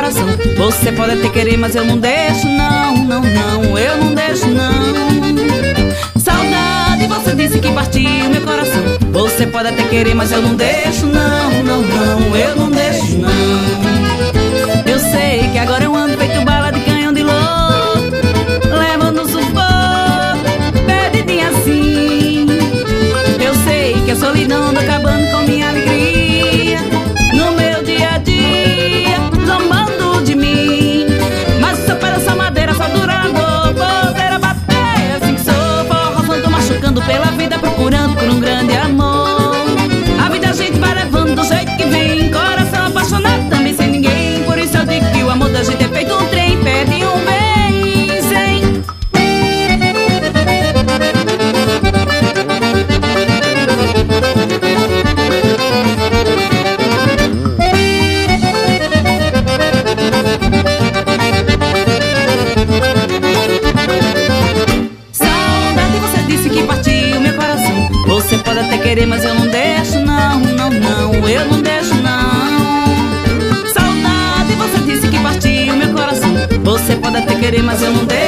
coração. Você pode até querer, mas eu não deixo, não, não, não, eu não deixo, não. Saudade, você disse que partiu meu coração. Você pode até querer, mas eu não deixo, não, não, não, eu não deixo, não. Eu sei que agora eu ando feito bala de canhão de louco, levando sufoco, perdidinha assim. Eu sei que a solidão anda acabando com minha alegria no meu dia a dia, zombando de mim. Mas só para essa madeira só durador, poder bater assim que sou, forrosando, machucando pela vida, procurando por um grande amor. A vida a gente vai levando do jeito que vem, coração apaixonado também sem ninguém. Por isso eu digo que o amor da gente é feito um trem, pede um bem sem. Saudade, você disse que partiu meu coração. Você pode até querer, mas eu não deixo, não, não, não, eu não deixo, não. Saudade, você disse que partiu meu coração. Você pode até querer, mas eu não deixo.